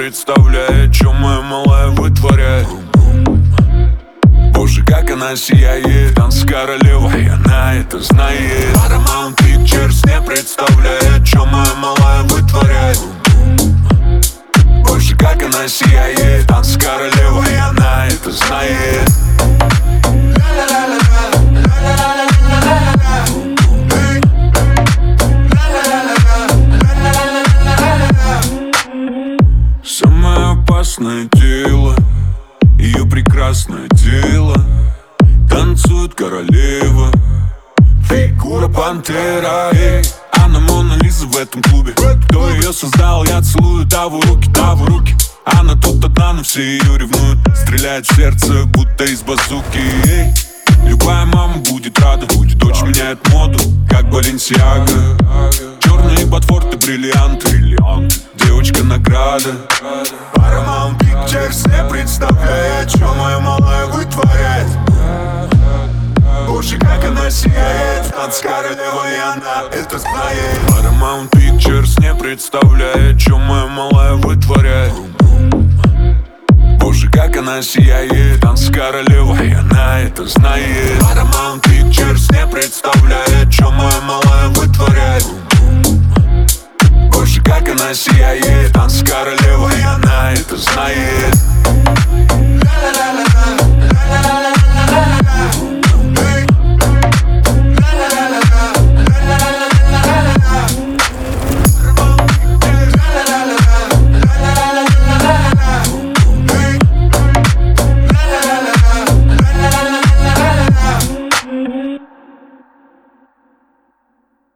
представляет, что моя малая вытворяет. Боже, как она сияет, танц королева, и она это знает. Paramount Pictures не представляет, что моя малая вытворяет. Боже, как она сияет, танц королева, и она это знает. Самое опасное дело, ее прекрасное тело. Танцует королева, фигура пантера. Она Мона Лиза в этом клубе. Кто ее создал, я целую того руки, того руки. Она тут одна, но все ее ревнуют. Стреляет в сердце, будто из базуки. Любая мама будет рада, дочь меняет моду, как Баленсиага. Черные ботфорты, бриллианты, девочка награда. Paramount Pictures не представляет, что моя малая вытворяет. Боже, как она сияет, танц королева, и она это знает. Paramount Pictures не представляет, что моя малая вытворяет. Боже, как она сияет, танц королева, и она это знает. Paramount Pictures не представляет, что моя малая вытворяет. Боже, как она сияет, танц королева, и она это знает.